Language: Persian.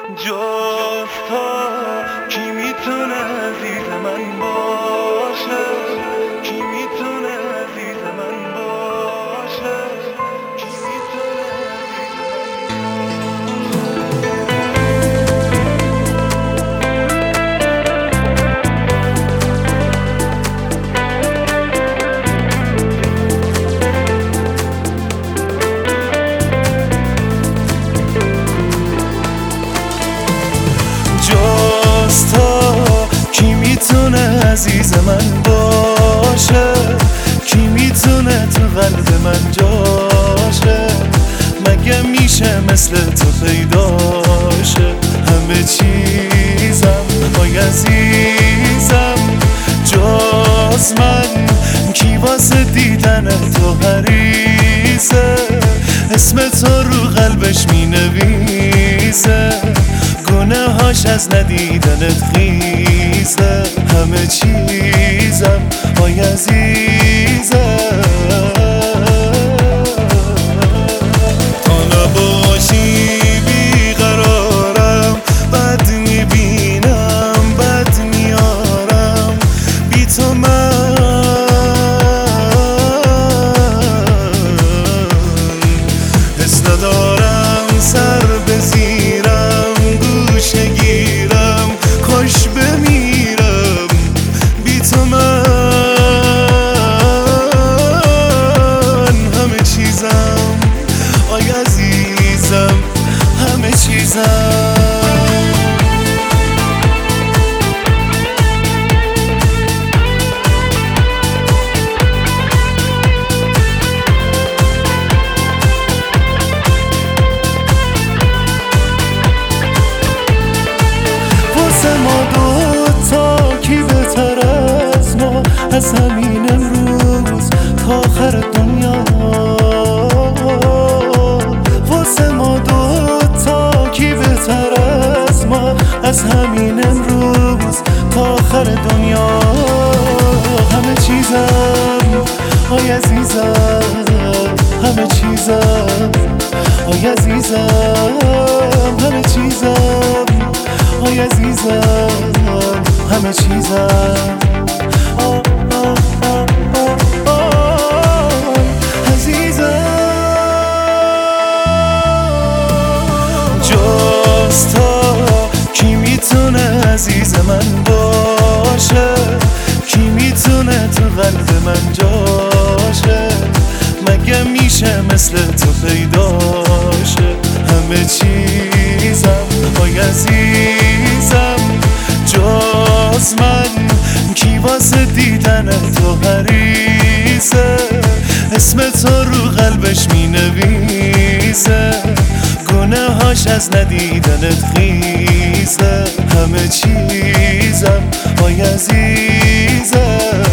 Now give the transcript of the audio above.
جز تو کی میتونه عزیز من باشه؟ کی میتونه عزیز من باشه؟ کی میتونه جز تو کی میتونه عزیز من باشه؟ کی میتونه تو قلب من جاشه؟ مگه میشه مثل تو پیداشه؟ همه چیزم وای عزیزم جز من کی واسه دیدن تو حریصه؟ اسم تو رو قلبش مینویسه، گناهاش از ندیدنت خیزه. همه چیزم وای عزیزم تو نباشی بیقرارم، بد میبینم بد میارم بی تو من حس ندارم سر بزیرم گوشه گیرم خوش بمیرم بی تو من همه چیزم آی عزیزم همه چیزم از همین امروز تا آخر دنیا واسه ما دوتا کی بهتر از ما؟ از همین امروز تا آخر دنیا همه چیزم آی عزیزم همه چیزم آی عزیزم همه چیزم آی عزیزم همه چیزم جز تو کی میتونه عزیز من باشه؟ کی میتونه تو قلب من جاشه؟ مگه میشه مثل تو پیداشه؟ همه چیزم آی عزیزم جز من کی واسه دیدن تو حریصه؟ اسم تو رو قلبش مینویسه، گناهاش از ندیدنت خیزه. همه چیزم آی عزیزم